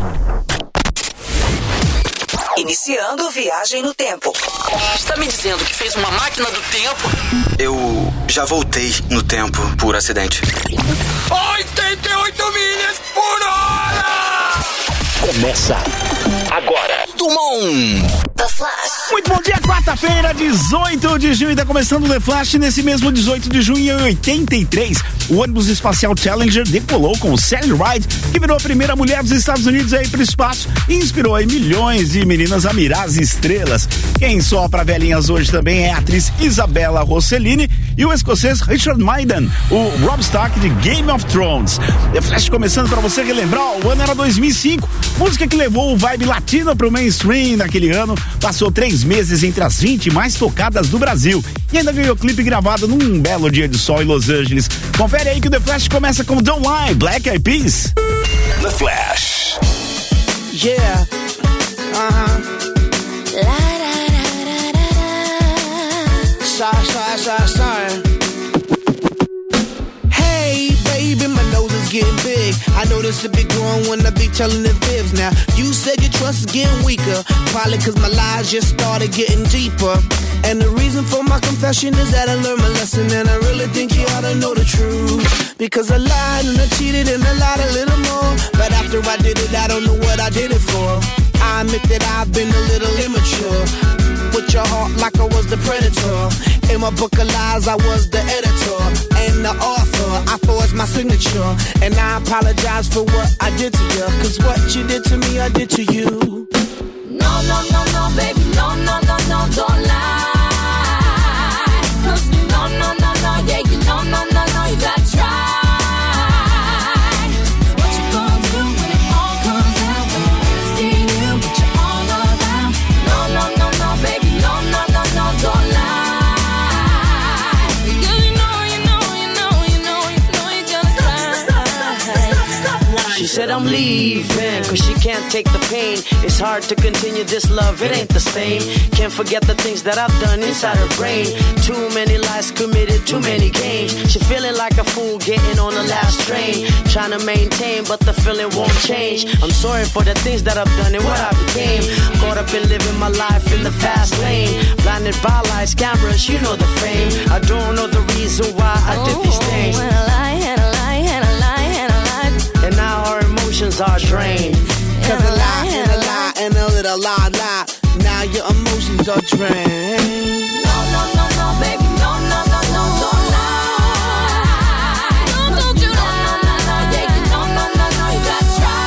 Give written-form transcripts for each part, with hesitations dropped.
Iniciando viagem no tempo. Está me dizendo que fez uma máquina do tempo? Eu já voltei no tempo por acidente. 88 milhas por hora! Começa agora. Dumont. The Flash. Muito bom dia, quarta-feira, 18 de junho, tá começando o The Flash. Nesse mesmo 18 de junho, em 83, o ônibus espacial Challenger decolou com Sally Ride, que virou a primeira mulher dos Estados Unidos a ir pro espaço e inspirou aí milhões de meninas a mirar as estrelas. Quem sopra velhinhas hoje também é a atriz Isabella Rossellini e o escocês Richard Madden, o Robb Stark de Game of Thrones. The Flash começando pra você relembrar, o ano era 2005, música que levou o vibe latino pro mainstream naquele ano, passou 3 meses entre as 20 mais tocadas do Brasil e ainda ganhou clipe gravado num belo dia de sol em Los Angeles. Confere aí que o The Flash começa com Don't Lie, Black Eyed Peas. The Flash. Yeah. Sorry. Hey, baby, my nose is getting big. I notice it be growing when I be telling the fibs. Now, you said your trust is getting weaker. Probably cause my lies just started getting deeper. And the reason for my confession is that I learned my lesson. And I really think you ought to know the truth. Because I lied and I cheated and I lied a little more. But after I did it, I don't know what I did it for. I admit that I've been a little immature. With your heart like I was the predator. In my book of lies, I was the editor and the author. I forged my signature, and I apologize for what I did to you. Cause what you did to me, I did to you. No, baby, no, don't lie. Cause no, yeah, you no, you gotta try. What you gonna do when it all comes out? When I see you, but you're all around. No, baby, no, don't lie. Because you know you gotta try. She said I'm leaving, cause she can't take the pain. It's hard to continue this love, it ain't the same. Can't forget the things that I've done inside her brain. Too many lies committed, too many games. She feeling like a fool getting on the last train. Trying to maintain, but the feeling won't change. I'm sorry for the things that I've done and what I became. Caught up in living my life in the fast lane. Blinded by lights, cameras, you know the fame. I don't know the reason why I did these things. And a lie. And now our emotions are drained. Cause a lie and a little lie. Now your emotions are drained. No, baby, no, don't lie. Don't you lie. Yeah, you no, you gotta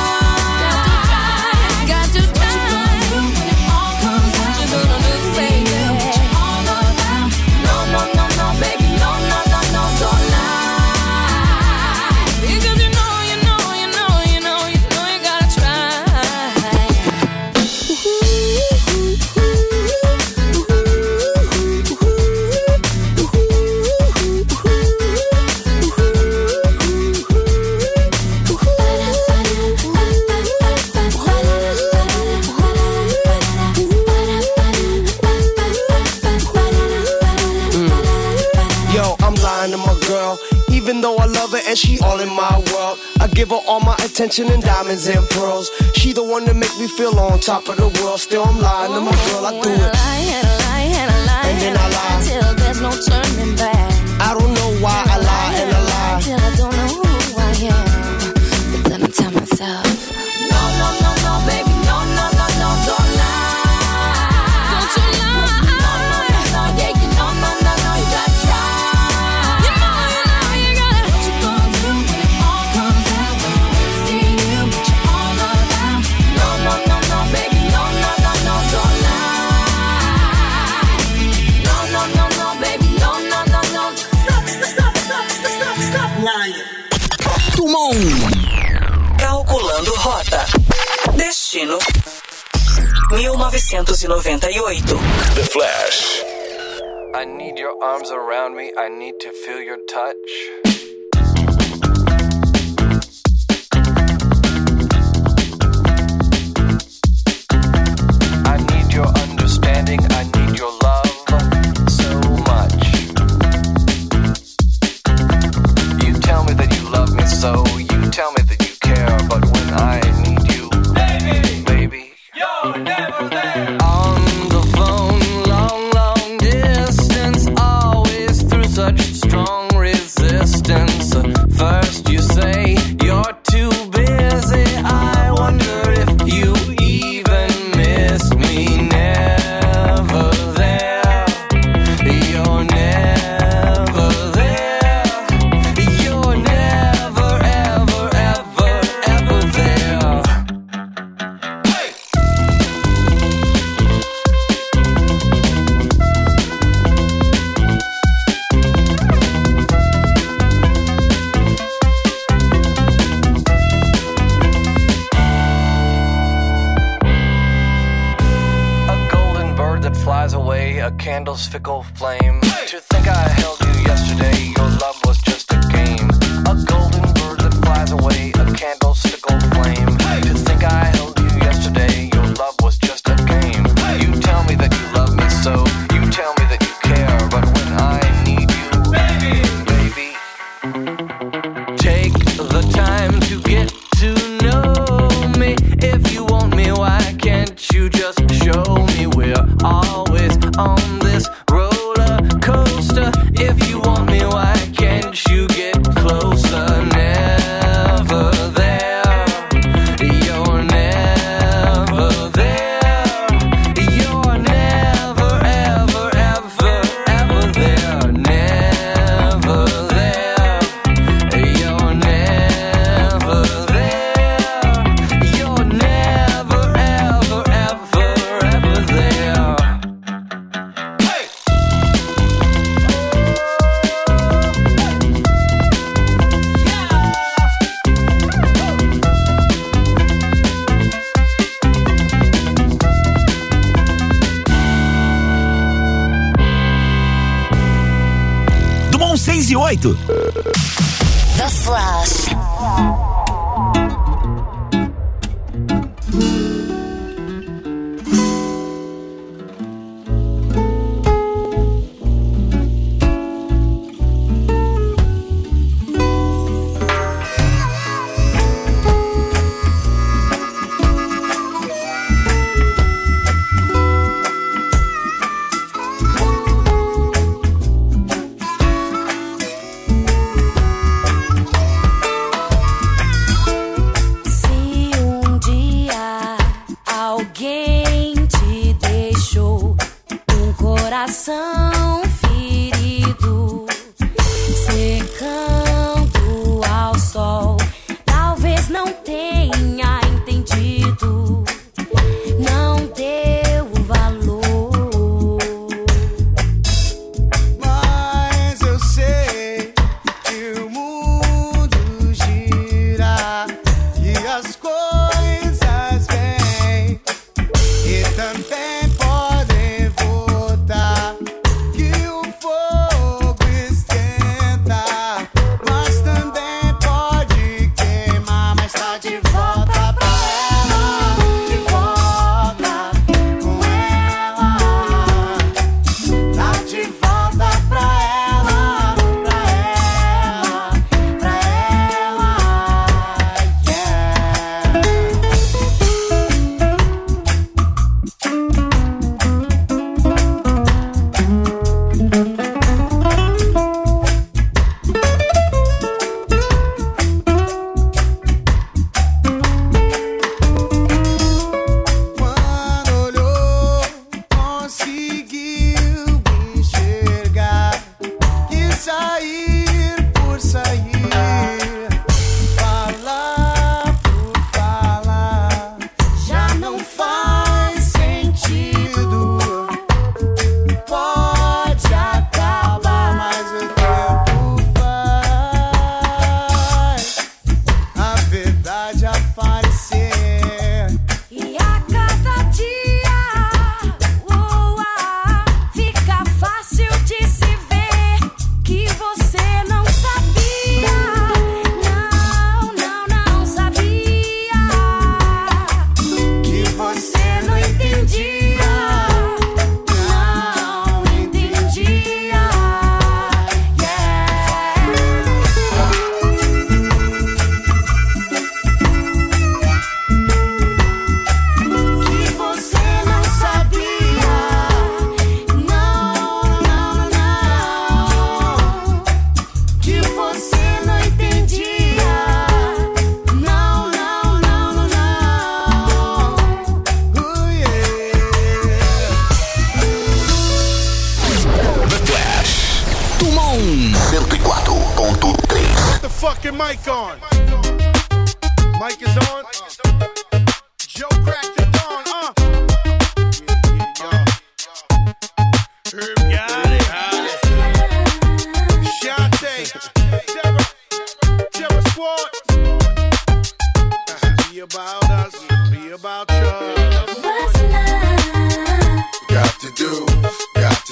try. Got to try. What you gonna do when it all comes out? You're gonna lose, baby, what you're all about. No, baby, no, don't lie. Because you know you gotta try. Yo, I'm lying to my girl. Even though I love her and she all in my world, I give her all my attention and diamonds and pearls. She the one that make me feel on top of the world. Still I'm lying to my girl, I do it. And then I lie till there's no turning back. I don't know why I lie and I lie till I don't know who I am. But then I tell myself, no, baby, no, don't lie. Don't you lie. No, yeah, you no, you gotta try. You know you gotta. What you gonna do when it all comes out? When I see you, but you're all around. No, baby, no, don't lie. No, baby, no. Stop lying. Dumont. Calculando rota. Destino 1998. The Flash. I need your arms around me. I need to feel your touch. I need your understanding. I need your love so much. You tell me that you love me so. You tell me that you care. But when I need you, hey! a candle's fickle flame. To think I held you yesterday, your love was just a game. A golden bird that flies away, a candle's fickle flame. To think I held you yesterday, your love was just a game. You tell me that you love me so, you tell me that you care, but when I need you, baby, take the time to get to know me. If you want me, why can't you just show me? We're always on this roller coaster. If you want me, why can't you get closer? Never there, you're never there. You're never, ever, ever, ever there. Never there, you're never there. You're never, ever, ever, ever there. Dumont 6 e 8. The Flash. Se um dia alguém te deixou um coração ferido, secando ao sol, talvez não tenha entendido, não deu valor. Mas eu sei que o mundo gira e as coisas vêm e também podem voltar. Que o fogo esquenta, mas também pode queimar. Mas tá de volta pra ela, de volta com ela. Tá de volta pra ela, pra ela, pra ela, Quando olhou, conseguiu enxergar. Quis sair por sair, falar por falar, já não faz sentido. Pode acabar, mas o tempo faz a verdade aparecer. E a cada dia fica fácil de se ver que você não sabia, não sabia, Que você não entendia, não entendia. que você não sabia, não, que você não entendia, não. Yeah. The Flash. Dumont 104.3. Put the fucking mic on. Mic is on. Joe cracked the dawn, Herb got it. Shantae. Terror Squad. Be about us. Be about you. What's love? Got to do, got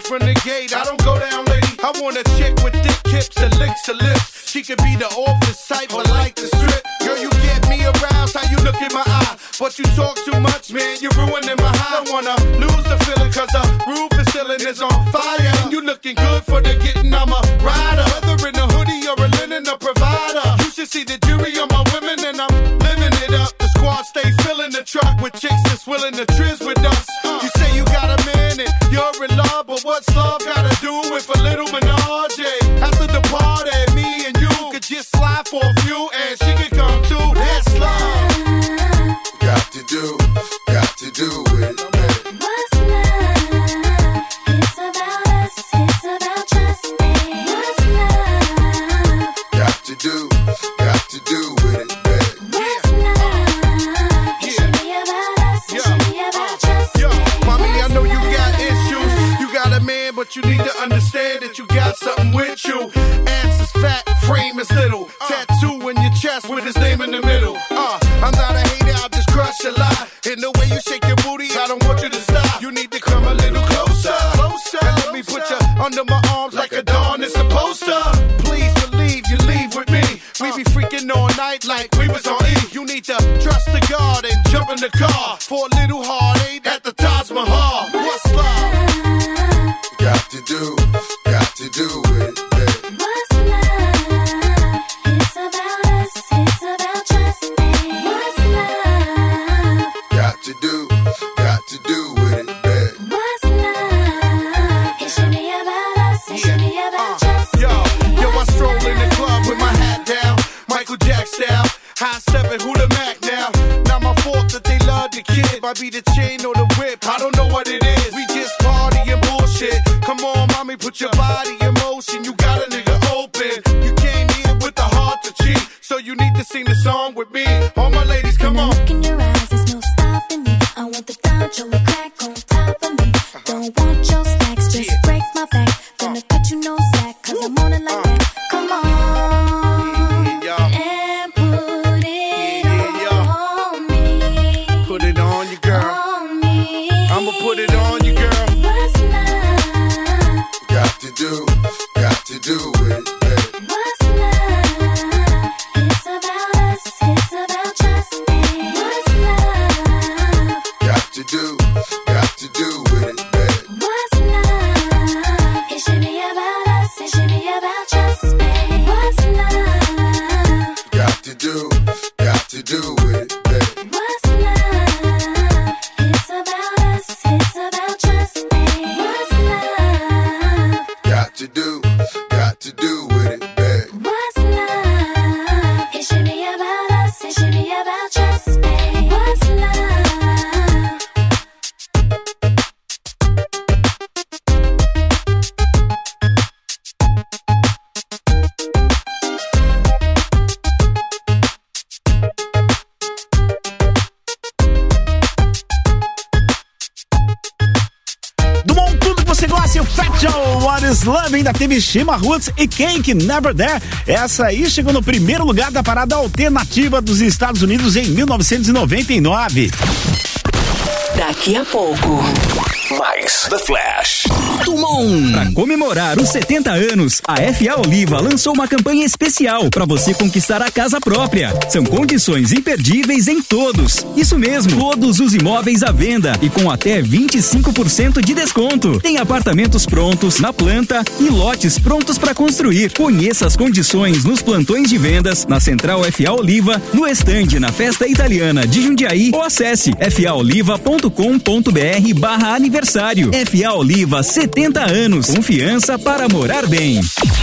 from the gate. I don't go down, lady. I want a chick with thick hips that licks her lips. She could be the office type, but like the strip. Girl, you get me aroused, how you look in my eye. But you talk too much, man, you're ruining my high. I don't wanna lose the feeling, cause the roof is ceiling is on fire. And you looking good for the getting, I'm a rider. Whether in a hoodie or a linen, a provider. You should see the jury on my women, and I'm living it up. The squad stay filling the truck with chicks that's willing to trizz with us. You say you got a man and you're in love, but what's love gotta do with a little menage? After the party, me and you could just slide for a few, and she could come too. That's love. Got to do with it, man. What's love? It's about us, it's about trust, babe. What's love? Got to do with it, man. What's love? It should be about us, it should be about trust, Yo, babe. mommy, I know you got issues. You got a man, but you need to understand that you got something with you. Ass is fat, frame is little. Tattoo in your chest with his name in the middle. I'm not a hater, I'll just crush a lot. In the way you shake your booty, I don't want you to stop. You need to come a little closer. And let me put you under my arms like a dawn is supposed to. Please believe you leave with me. We be freaking all night like we was on E. You need to trust the God and jump in the car for a little heartache at the Taj Mahal. What's love? Got to do with it, man. What's love? It's about us, it's about trust, babe. What's love? Got to do with it, man. What's love? It should be about us, it should be about trust, Yo, babe. I stroll in the club with my hat down, Michael Jack style. High stepping, who the Mac now? Not my fault that they love the kid. Might be the chain or the whip, I don't know what it is. We just party and bullshit. Come on, mommy, put your body in motion. You got a nigga open. You came here with the heart to cheat, so you need to sing the song with me. All my ladies, come on. Look in your eyes, there's no stopping me. I want the dojo, the crack on top of me. Don't want your stacks, just break my back. Gonna cut you no slack, cause I'm on it like that. Come on, and put it on me. Put it on you, girl. On me. I'ma put it on you, girl. What's love? Got to do with it, man. What's love? It's about us, it's about trust, babe. What's love? Got to do with it, man. What's love? It should be about us, it should be about trust, babe. What's love? Got to do with it, man. What's love? It's about us, it's about trust, babe. What's love? Got to do with it, man. What's love? It should be about us, it should be about trust, babe. What's love? Do bom, tudo que você gosta, o Fat Joe, What is Love, ainda teve Shima Roots e Cake Never There. Essa aí chegou no primeiro lugar da parada alternativa dos Estados Unidos em 1999. Daqui a pouco. Mais The Flash. Para comemorar os 70 anos, a FA Oliva lançou uma campanha especial para você conquistar a casa própria. São condições imperdíveis em todos. Isso mesmo, todos os imóveis à venda e com até 25% de desconto. Tem apartamentos prontos na planta e lotes prontos para construir. Conheça as condições nos plantões de vendas, na Central FA Oliva, no estande na Festa Italiana de Jundiaí ou acesse faoliva.com.br/aniversário. FA Oliva, 70 anos. Confiança para morar bem.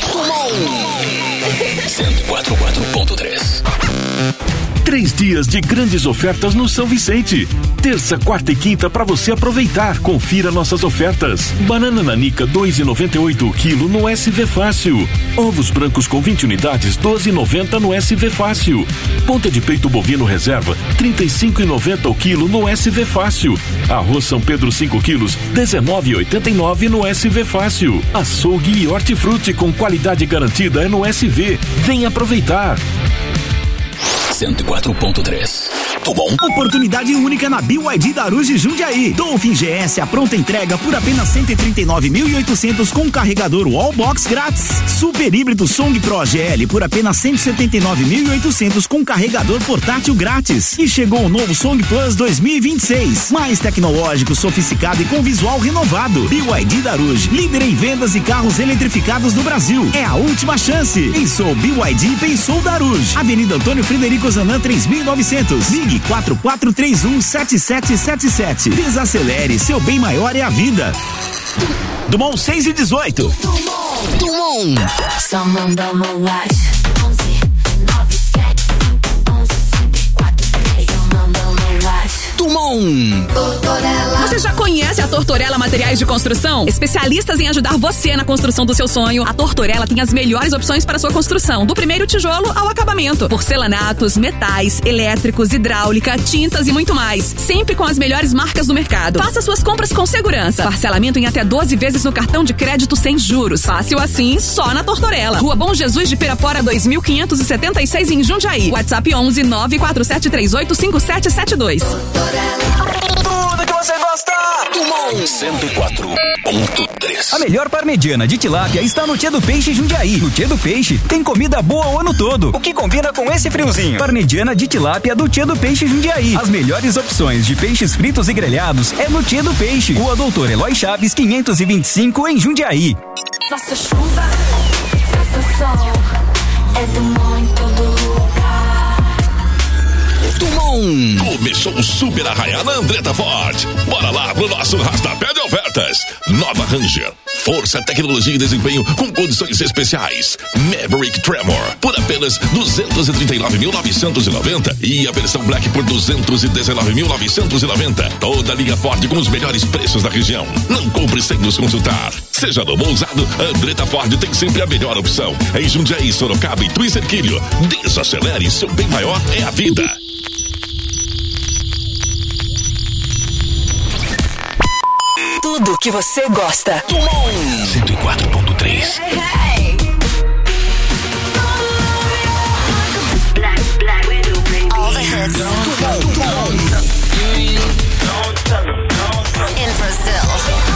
104.3. 3 dias de grandes ofertas no São Vicente. Terça, quarta e quinta para você aproveitar. Confira nossas ofertas. Banana nanica 2,98 o quilo no SV Fácil. Ovos brancos com 20 unidades 12,90 no SV Fácil. Ponta de peito bovino reserva 35,90 o quilo no SV Fácil. Arroz São Pedro 5 quilos 19,89 no SV Fácil. Açougue e hortifruti com qualidade garantida é no SV. Vem aproveitar. 104.3. Bom? Oportunidade única na BYD da Aruj Jundiaí. Dolphin GS a pronta entrega por apenas 139.800 com carregador Wallbox grátis. Super híbrido Song Pro GL por apenas 179.800 com carregador portátil grátis. E chegou o novo Song Plus 2026, mais tecnológico, sofisticado e com visual renovado. BYD da Aruj, líder em vendas e carros eletrificados no Brasil. É a última chance. Pensou BYD, pensou da Aruj. Avenida Antônio Frederico Zanã 3900. Ligue 4431-7777. Desacelere, seu bem maior é a vida. Dumont 6 e 18. Dumont. Someone dá uma light. Você já conhece a Tortorella Materiais de Construção? Especialistas em ajudar você na construção do seu sonho. A Tortorella tem as melhores opções para sua construção, do primeiro tijolo ao acabamento. Porcelanatos, metais, elétricos, hidráulica, tintas e muito mais. Sempre com as melhores marcas do mercado. Faça suas compras com segurança. Parcelamento em até 12 vezes no cartão de crédito sem juros. Fácil assim, só na Tortorella. Rua Bom Jesus de Pirapora 2576 em Jundiaí. WhatsApp 11 94738 5772. Tudo que você gosta. Dumont 104.3. A melhor parmegiana de tilápia está no Tchê do Peixe Jundiaí. No Tchê do Peixe tem comida boa o ano todo, o que combina com esse friozinho. Parmegiana de tilápia do Tchê do Peixe Jundiaí. As melhores opções de peixes fritos e grelhados é no Tchê do Peixe. Rua Doutor Eloy Chaves 525 em Jundiaí. Faça chuva, faça sol, é Dumont em todo lugar. Dumont. Começou o Super Arraiá na Andretta Ford. Bora lá pro nosso rastapé de ofertas. Nova Ranger, força, tecnologia e desempenho com condições especiais. Maverick Tremor por apenas 239.990 e a versão Black por 219.990. Toda a linha Ford com os melhores preços da região. Não compre sem nos consultar. Seja novo ou usado, a Andretta Ford tem sempre a melhor opção. Em Jundiaí, Sorocaba e Twin Erquilho. Desacelere, seu bem maior é a vida. Tudo que você gosta. Dumont 104.3. All the hits. In Brazil.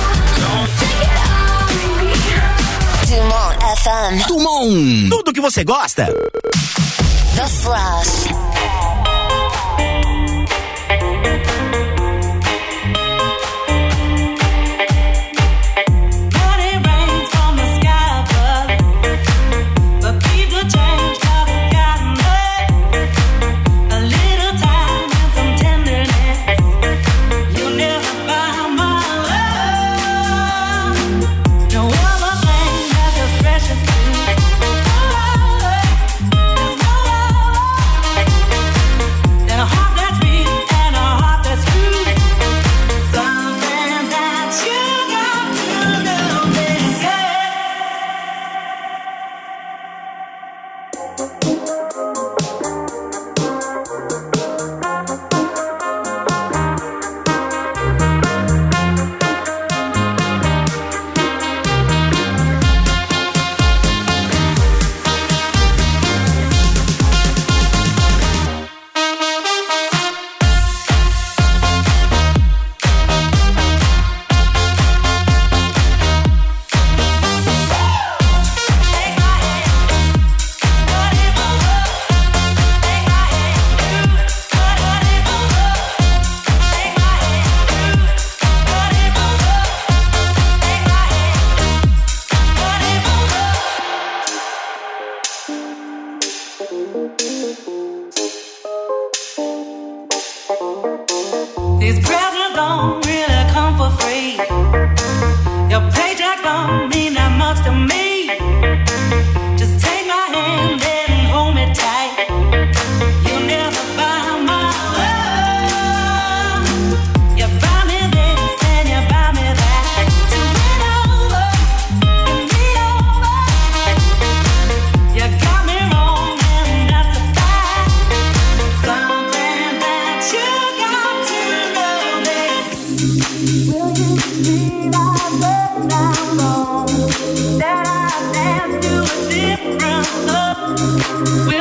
Dumont FM. Dumont. Tudo que você gosta. The Flash. These presents don't really come for free. Your paycheck don't mean that much to me. Just take my hand and hold me tight. You'll never buy my love. You buy me this and you buy me that. To win over, give me over. You got me wrong and that's a fact. Something that you got to know.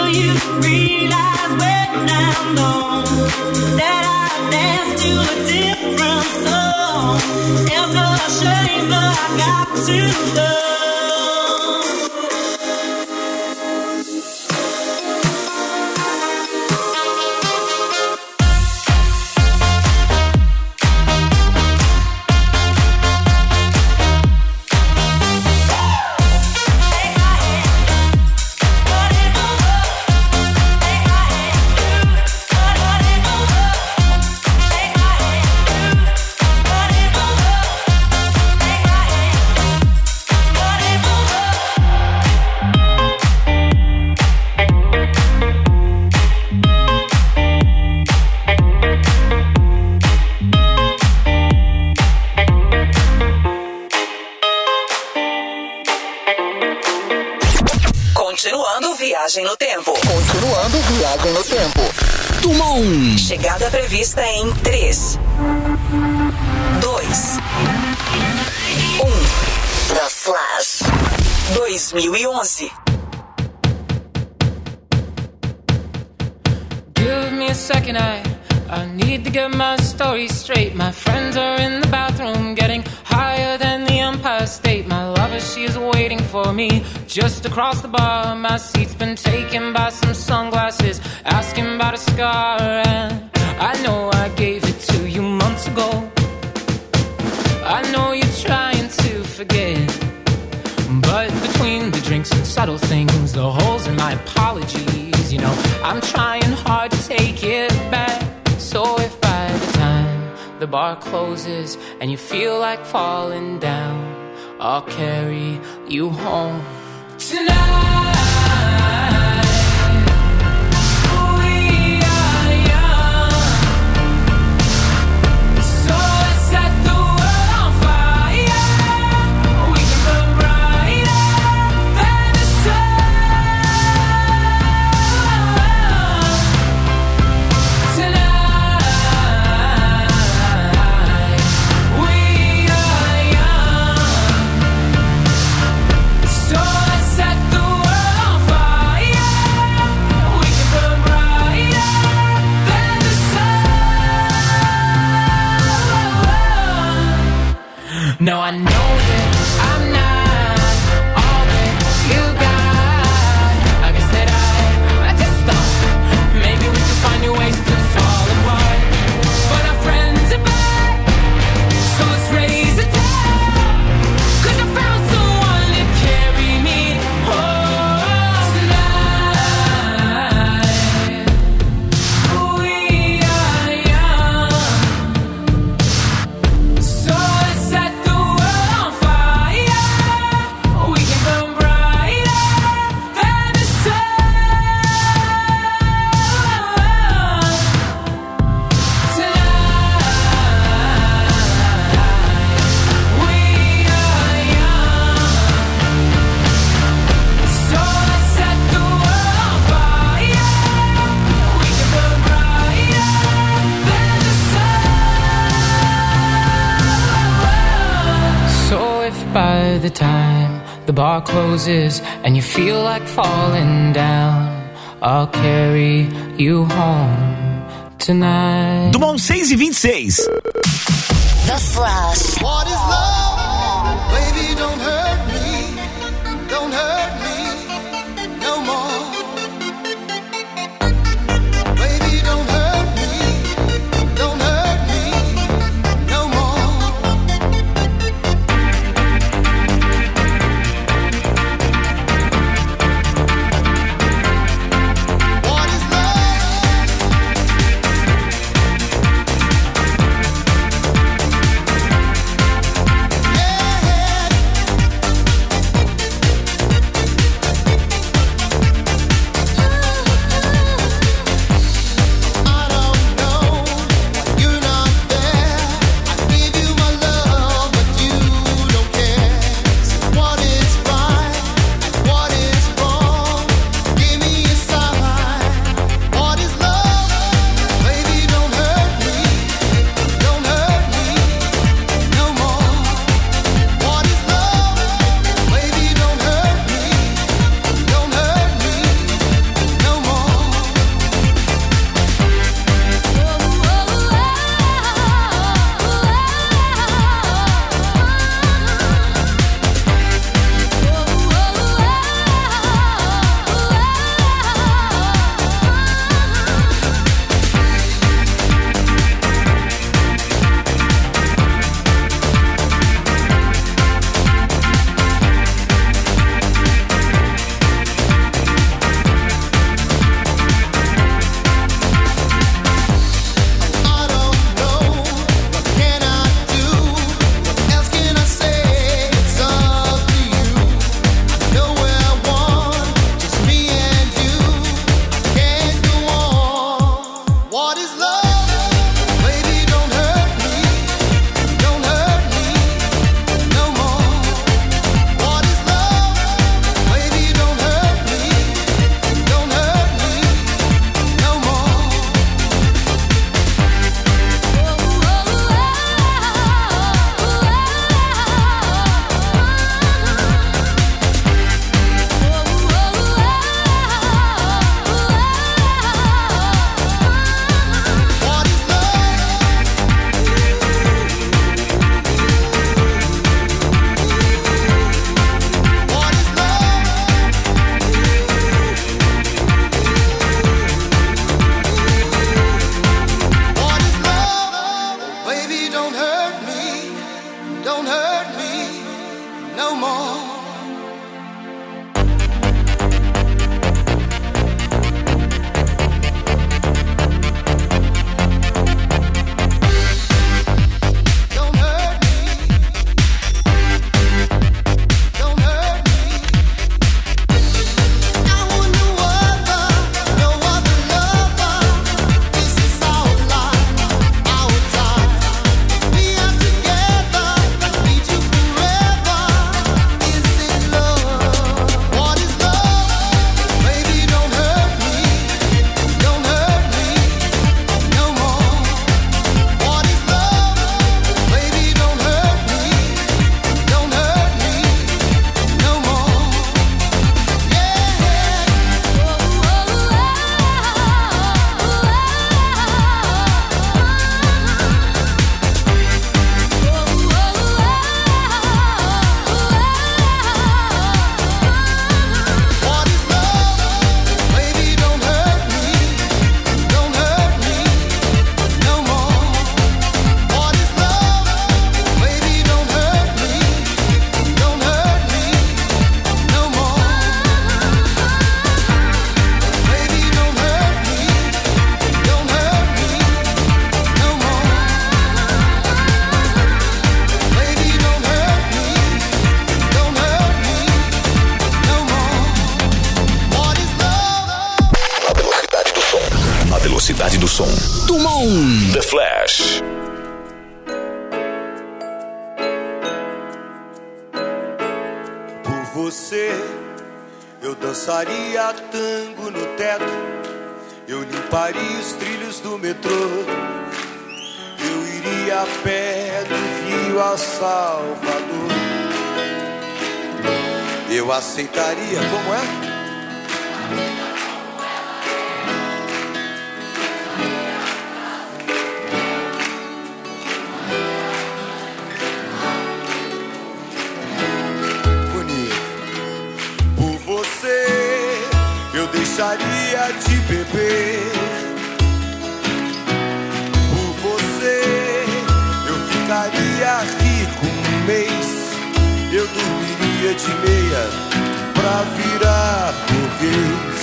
for you to realize when I'm gone that I dance to a different song. It's a shame that I got to go. Viagem no tempo. Continuando viagem no tempo. Dumont. Chegada prevista em 3, 2, 1. The Flash. 2011. Give me a second, I need to get my story straight. My friends are in the bathroom getting higher than the Empire State. My lover, she's waiting for me just across the bar. My seat's been taken by some sunglasses, asking about a scar. And I know I gave it to you months ago. I know you're trying to forget, but between the drinks and subtle things, the holes in my apologies, you know, I'm trying hard to take it back. So if by the time the bar closes and you feel like falling down, I'll carry you home tonight. No, I know that I'm not all that you got. I guess that I just thought maybe we could find new ways to fall apart. But our friends are back, so let's raise it down. 'Cause I found someone to carry me home tonight. We are young, so let's set by the time the bar closes and you feel like falling down, I'll carry you home tonight. Dumont 6:26. The Flash. What is love? Baby, don't hurt me. Don't hurt me no more. Baby, don't hurt me. Don't hurt me no more. What is love? Yeah. velocidade do som. Dumont. The Flash. Por você, eu dançaria tango no teto. Eu limparia os trilhos do metrô. Eu iria a pé do Rio a Salvador. Eu aceitaria, como é? Bonito. Por você, eu deixaria de beber. Por você, eu ficaria rico um mês. Eu dormiria de meia pra virar burguês.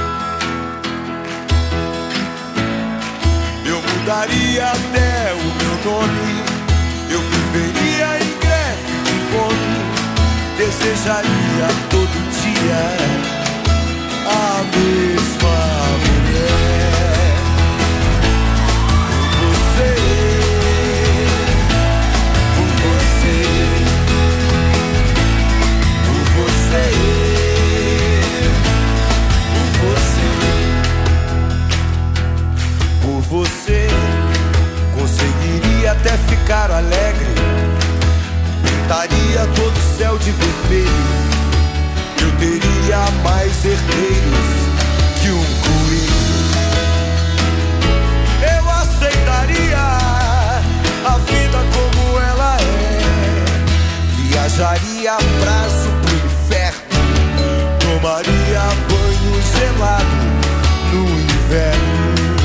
Eu mudaria até o meu nome. Eu viveria em greve de fome. Desejaria todo dia a mesma mulher. Por você, por você, por você, por você, conseguiria até ficar alegre. Pintaria todo o céu de vermelho. Eu teria mais herdeiros que um coelho. Eu aceitaria a vida como ela é. Viajaria a prazo pro inferno. Tomaria banho gelado no inverno.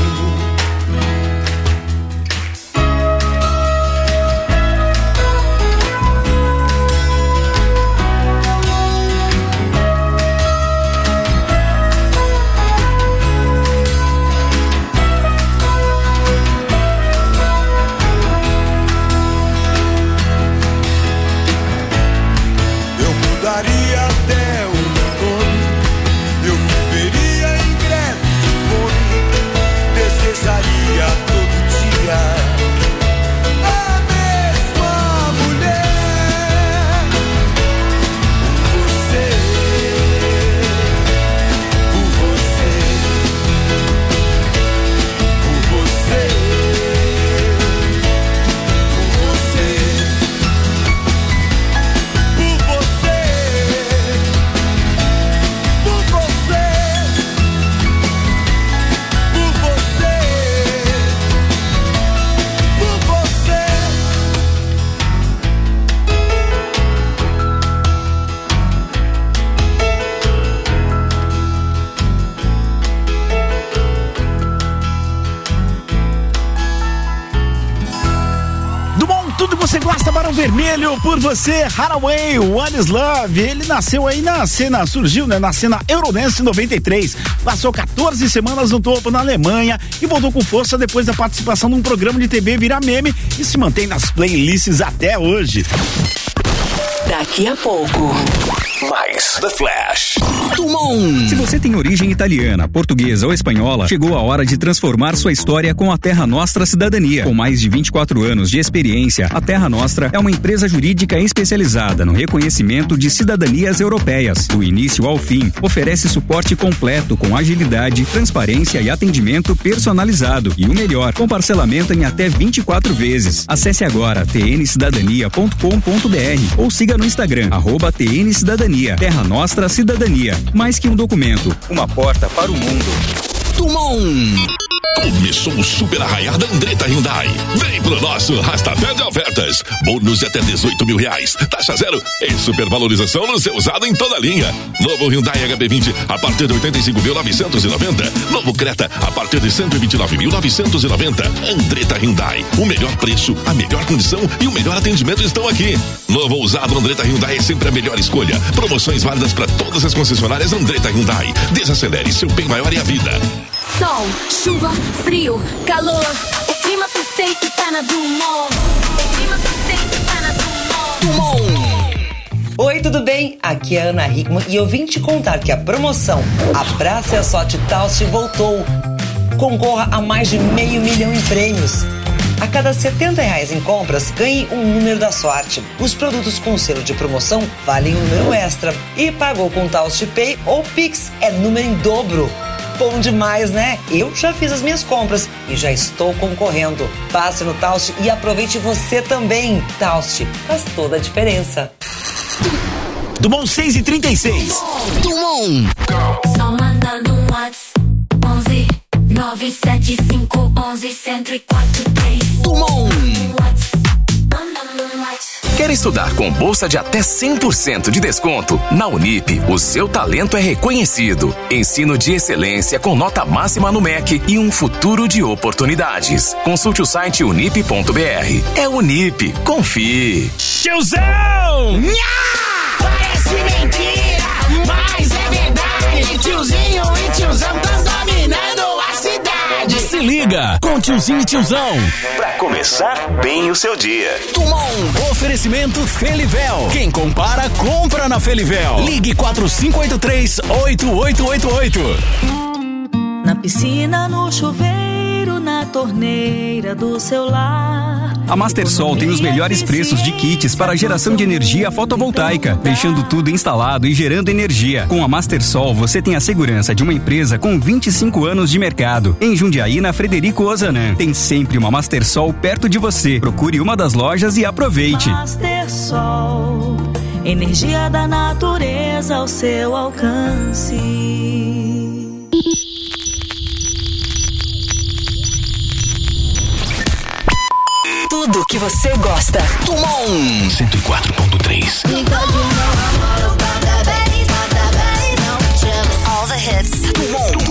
Daria até o meu nome. Eu viveria em greve de fome. Desejaria todo dia a mesma mulher. Por você, por você, por você, por você, por você. Tudo que você gosta, Barão Vermelho, por você, Haraway, One is Love. Ele nasceu aí na cena, surgiu, né, na cena Eurodance 93. Passou 14 semanas no topo na Alemanha e voltou com força depois da participação num programa de TV virar meme e se mantém nas playlists até hoje. Daqui a pouco, mais The Flash. Dumont. Se você tem origem italiana, portuguesa ou espanhola, chegou a hora de transformar sua história com a Terra Nostra Cidadania. Com mais de 24 anos de experiência, a Terra Nostra é uma empresa jurídica especializada no reconhecimento de cidadanias europeias. Do início ao fim, oferece suporte completo com agilidade, transparência e atendimento personalizado. E o melhor, com parcelamento em até 24 vezes. Acesse agora tncidadania.com.br ou siga no Instagram, @tncidadania. Terra Nostra Cidadania. Mais que um documento, uma porta para o mundo. Dumont. Começou o super arraiar da Andretta Hyundai. Vem pro nosso Rastapé de ofertas. Bônus de até R$18.000. Taxa zero e supervalorização no seu usado em toda a linha. Novo Hyundai HB20 a partir de 85.990. Novo Creta a partir de 129.990. Andretta Hyundai. O melhor preço, a melhor condição e o melhor atendimento estão aqui. Novo usado Andretta Hyundai é sempre a melhor escolha. Promoções válidas para todas as concessionárias Andretta Hyundai. Desacelere, seu bem maior é a vida. Sol, chuva, frio, calor. O clima perfeito tá na Dumont. O clima perfeito tá na Dumont. Oi, tudo bem? Aqui é a Ana Hickman e eu vim te contar que a promoção Abraça a Sorte Taust voltou. concorra a mais de R$500 mil em prêmios. A cada R$70 em compras, ganhe um número da sorte. Os produtos com selo de promoção valem um número extra. E pagou com Taust Pay ou Pix, é número em dobro. Bom demais, né? Eu já fiz as minhas compras e já estou concorrendo. Passe no Taust e aproveite você também. Taust faz toda a diferença. Dumont 6h36. Dumont. Só mandando um WhatsApp 11 975 11 1043. Dumont. Quer estudar com bolsa de até 100% de desconto? Na Unip, o seu talento é reconhecido. Ensino de excelência com nota máxima no MEC e um futuro de oportunidades. Consulte o site unip.br. É Unip, confie. Tiozão! Nha! Parece mentira, mas é verdade. Tiozinho e tiozão tão dominando a cidade. Se liga com Tiozinho e Tiozão. Pra começar bem o seu dia. Dumont. Oferecimento Felivel. Quem compara, compra na Felivel. Ligue 4583-8888. Na piscina, no chuveiro, na torneira do seu lar. A Mastersol tem os melhores preços de kits para geração de energia fotovoltaica, deixando tudo instalado e gerando energia. Com a Mastersol, você tem a segurança de uma empresa com 25 anos de mercado. Em Jundiaí, na Frederico Ozanam, tem sempre uma Mastersol perto de você. Procure uma das lojas e aproveite. Mastersol, energia da natureza ao seu alcance. Tudo que você gosta. Dumont 104.3. All the hits. Dumont.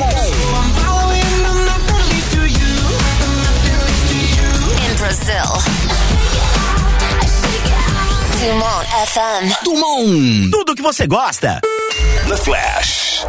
In Brazil. Dumont FM. Dumont. Tudo que você gosta. The Flash.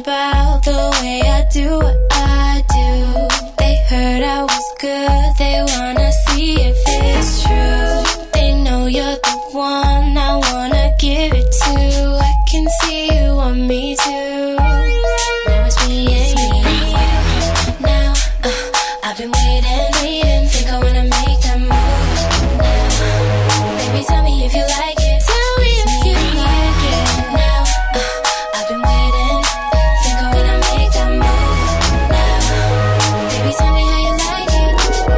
about the way I do what I do. They heard I was good, they wanna see if it's true. They know you're the one I wanna give it to. I can see you want me too. Now it's me and you. Now, I've been waiting, think I wanna make that move. Now, baby, tell me if you like it. Tell me if you like it. Now, I've been waiting, think I wanna make that move. Now, baby, tell me how you like it.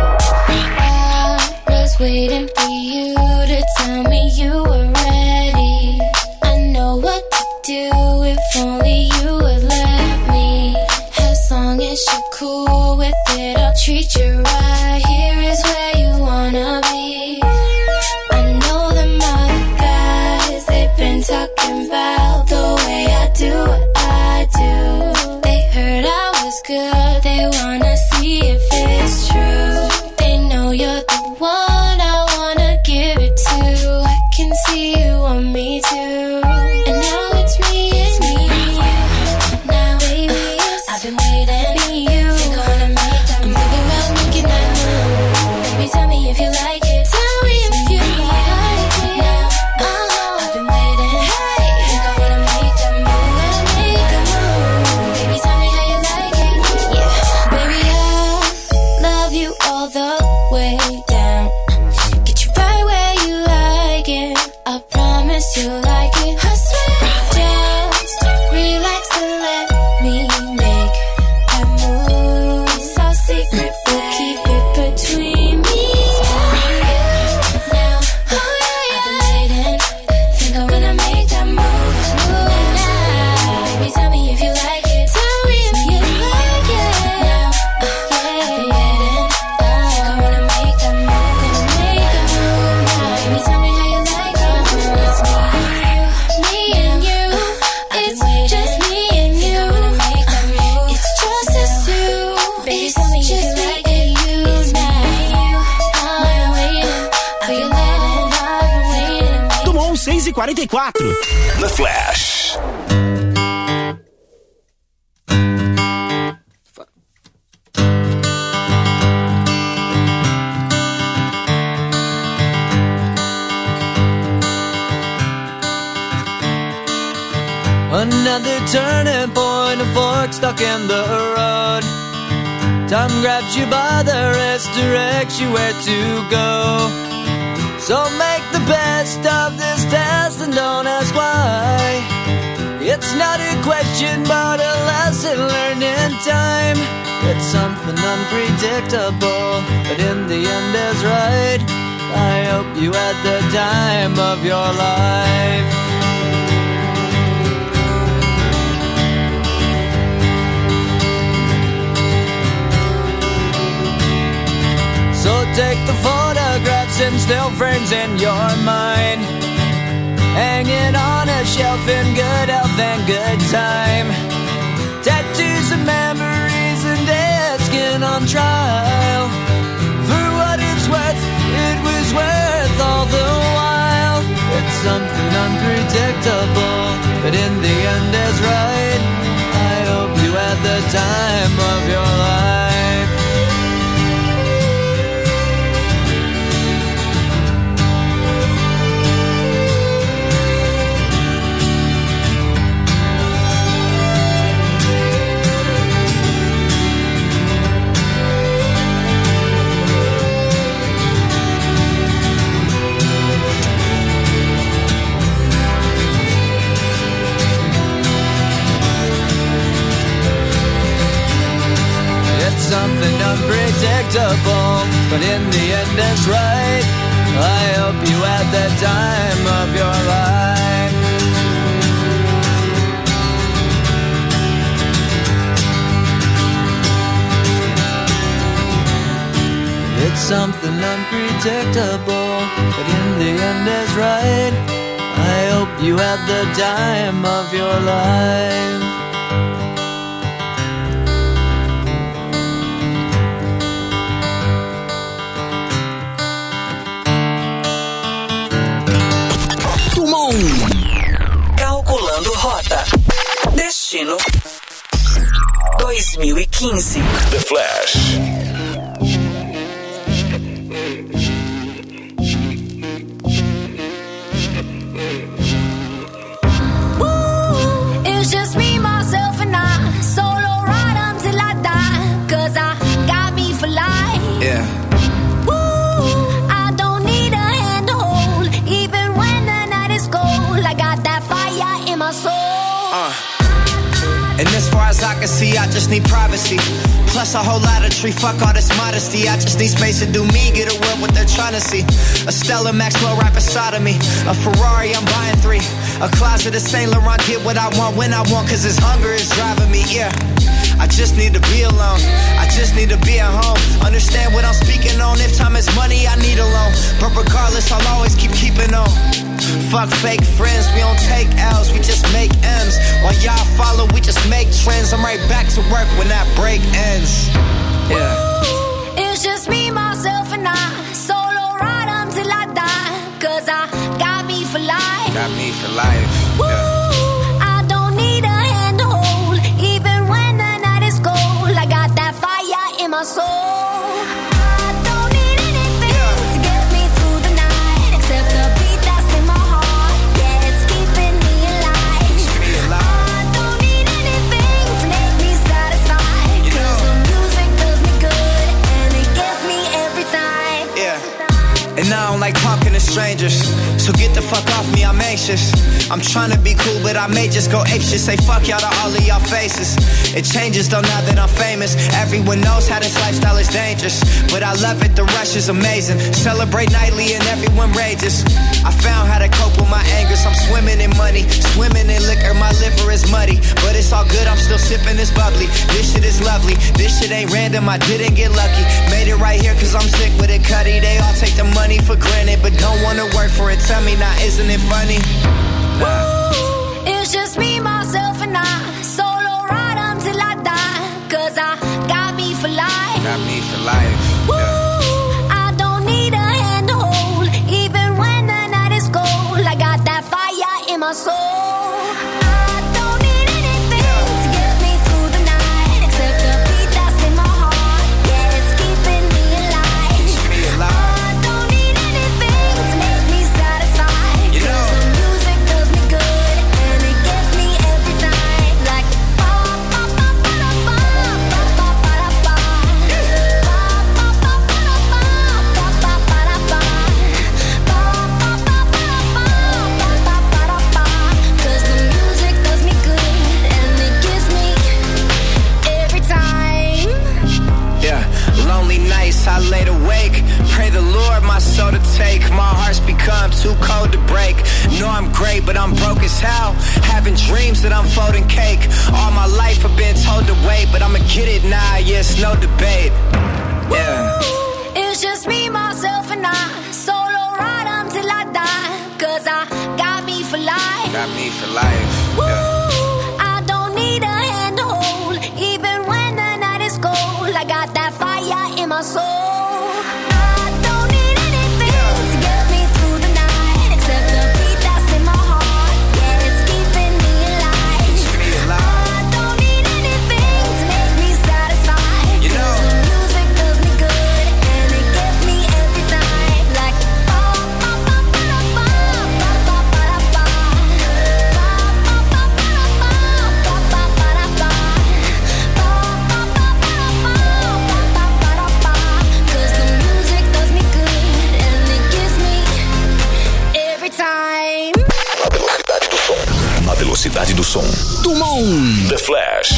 I was waiting for you to tell me you were ready. I know what to do if only you would let me. As long as you're cool with it, I'll treat you right. Here is where you wanna be. I know them other guys, they've been talking about the way I do what I do. They heard I was good, they wanna see if it's true. They know you're the one I wanna give it to. I can see you want me too. And now it's me and me. Now, baby, I've been waiting for you. Think I wanna make that move. I'm thinking about making that move. Baby, tell me if you like it. Tell me if you like it. Now, I've been waiting. Think I wanna make that move. Make a move. Baby, tell me how you like it. Yeah, baby, I love you all the way down. Get you right where you like it. I promise you like it. I swear, just relax and let me make that move. It's our secret, we'll keep it between me and you. Now, I've been waiting. Think I wanna make that move. Now, baby, tell me if you like it. Tell me if you like it. Now, I've been waiting. Think I wanna make that move. Gonna make that move now. Baby, tell me how you like it. It's me and you. It's just me and you. It's just us two. Baby, tell me if you like it. You now. I've been waiting for you letting. I've been waiting. Tomou 6h44. The Flash. Another turning point, a fork stuck in the road. Time grabs you by the wrist, directs you where to go. So make the best of this test and don't ask why. It's not a question but a lesson learned in time. It's something unpredictable, but in the end is right. I hope you had the time of your life. So take the photographs and still frames in your mind, hanging on a shelf in good health and good time. Tattoos and memories and dead skin on trial. For what it's worth, it was worth all the while. It's something unpredictable, but in the end is right. I hope you had the time of your life. Something unpredictable, but in the end it's right. I hope you had the time of your life. It's something unpredictable, but in the end is right. I hope you had the time of your life. Calculando rota. Destino 2015. The Flash. It's just me, myself, and I. Solo ride until I die. 'Cause I got me for life. Yeah. I don't need a hand to hold. Even when the night is cold, I got that fire in my soul. And as far as I can see, I just need privacy. Plus a whole lot of tree, fuck all this modesty. I just need space to do me, get away what they're trying to see. A Stella Maxwell right beside of me. A Ferrari, I'm buying 3. A closet of Saint Laurent, get what I want when I want, 'cause this hunger is driving me, yeah. I just need to be alone. I just need to be at home. Understand what I'm speaking on. If time is money, I need a loan. But regardless, I'll always keeping on. Fuck fake friends, we don't take L's, we just make M's. While y'all follow, we just make trends. I'm right back to work when that break ends. Yeah. It's just me, myself, and I. Solo ride until I die. 'Cause I got me for life. Got me for life. Yeah. I don't need a hand to hold. Even when the night is cold, I got that fire in my soul. I don't need anything to get me through the night, except the beat that's in my heart. Yeah, it's keeping me alive. I don't need anything to make me satisfied, 'cause the music does me good and it gets me every time. Yeah. And I don't like talking to strangers, so get the fuck off me, I'm anxious. I'm trying to be cool, but I may just go apeshit. Say fuck y'all to all of y'all faces. It changes though now that I'm famous. Everyone knows how this lifestyle is dangerous, but I love it, the rush is amazing. Celebrate nightly and everyone rages. I found how to cope with my angers. I'm swimming in money, swimming in liquor. My liver is muddy, but it's all good, I'm still sipping this bubbly. This shit is lovely, this shit ain't random, I didn't get lucky. Made it right here 'cause I'm sick with it, Cuddy. They all take the money for granted, but don't wanna work for it. Tell me now, isn't it funny? It's just me, myself, and I. Solo ride until I die. 'Cause I got me for life. Got me for life. I don't need a hand to hold. Even when the night is cold, I got that fire in my soul. I don't need anything to get me through the night, except the beat that's in my heart. Yeah, it's keeping me alive. I don't need anything to make me satisfied, 'cause the music does me good and it gets me every time. Like ba ba ba ba da ba ba ba ba da ba. Ba ba ba ba da ba ba ba ba da ba. Ba ba ba ba da ba ba ba ba da ba. 'Cause the music does me good and it gives me every time. Yeah, lonely nights I laid awake. Pray the Lord my soul to take. My heart's become too cold to break. Know I'm great, but I'm broke as hell. Having dreams that I'm folding cake. All my life I've been told to wait, but I'ma get it now, yeah, it's no debate. Yeah. It's just me, myself, and I. Solo ride until I die. 'Cause I got me for life. Got me for life. Yeah. I don't need a hand to hold. Even when the night is cold, I got that fire in my soul. I don't need anything to get me through the night, except the beat that's in my heart. Yeah, it's keeping me alive. I don't need anything to make me satisfied, 'cause the music does me good and it gets me every time. Like ba ba ba ba da ba ba ba ba da ba. Ba ba ba ba da ba ba ba ba da ba. Ba ba ba ba da ba ba ba ba da ba. 'Cause the music does me good and it gives me every time. Na velocidade do som. Dumont. The Flash.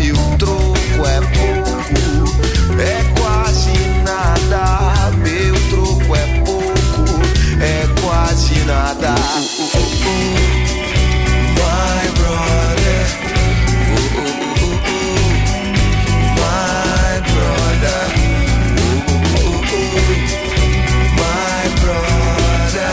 meu troco é pouco, é quase nada. Meu troco é pouco, é quase nada. My brother, my brother, my brother,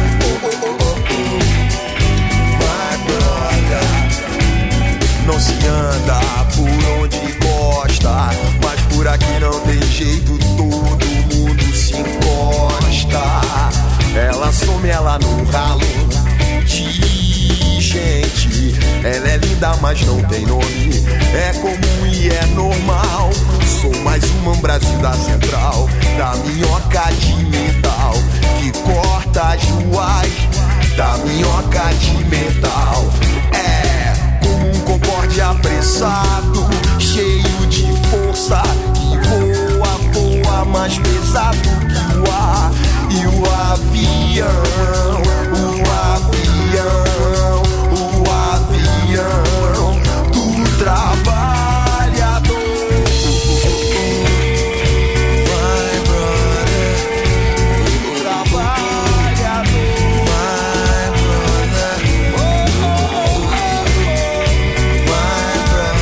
my brother. Não se anda por onde gosta, mas por aqui não tem jeito, todo mundo se encosta. Ela some, ela no ralo de gente. Ela é linda, mas não tem nome. É comum e é normal. Sou mais um Brasil da Central, da minhoca de metal que corta as ruas, da minhoca de metal. É como um concorde apressado, cheio de força, que voa mais pesado que o ar. E o avião, do trabalhador. My brother, do trabalhador. My brother, my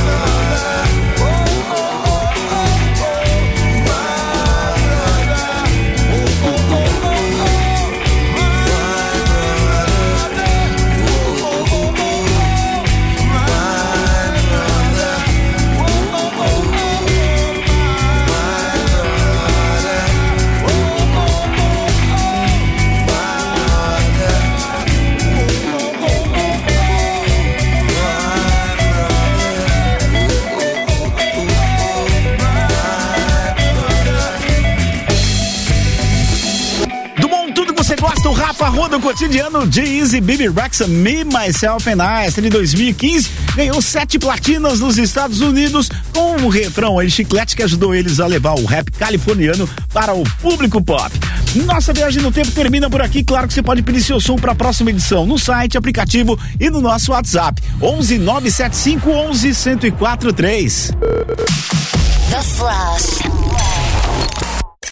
gosta, o Rafa Roda, o cotidiano de Easy Bibi Rexa, Me, Myself and I, essa de 2015, ganhou 7 platinas nos Estados Unidos com um refrão aí, chiclete, que ajudou eles a levar o rap californiano para o público pop. Nossa viagem no tempo termina por aqui. Claro que você pode pedir seu som para a próxima edição no site, aplicativo e no nosso WhatsApp 11 975 11 1043. The Flash.